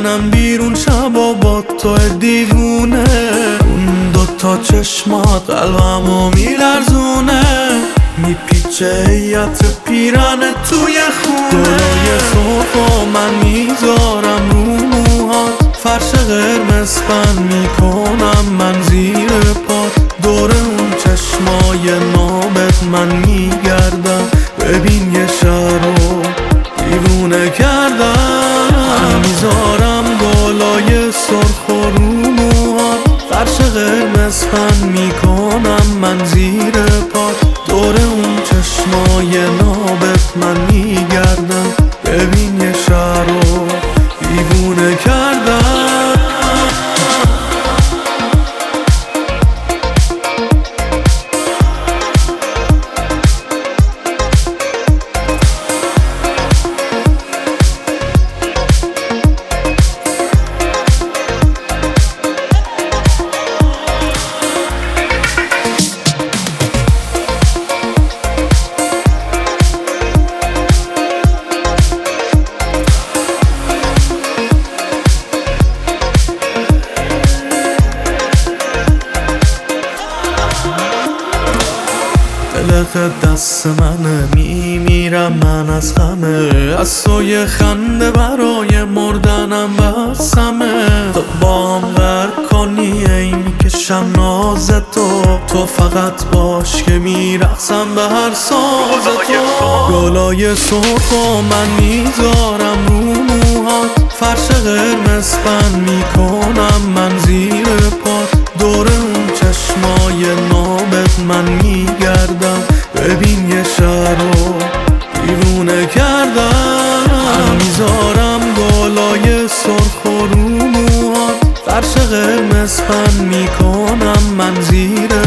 میزنم بیرون شبا با تو دیوونه. اون دوتا چشمات قلبمو میلرزونه، میپیچه هیئت پیرانه توی خونه. گلای سرخو من میذارم رو موهات، فرش قرمز بند میکنم من زیر پات. دور اون چشمای نابت من میگردم، ببین یه شهر رو دیوونه کردم. من میذارم گلای سرخ و رو موهات، فرش قرمز بند میکنم من زیر پات. دور اون چشمای نابت من میگردم، ببین یه شهر رو دیوونه کردم. دلت دست منه، میمیرم من از غمه. از تو یه خنده برای مردنم بسمه. تو با هم غرق کنی ای میکشم ناز تو فقط باش که میرقصم به هر ساز تو. گلای سرخ و من میذارم رو موهات، فرش قرمز بند میکنم من زیر پات. دور اون چشمای نابت من میگردم، ببین یه شهر رو دیوونه کردم. من میذارم گلای سرخ و رو موهات، فرش قرمز بند میکنم من زیر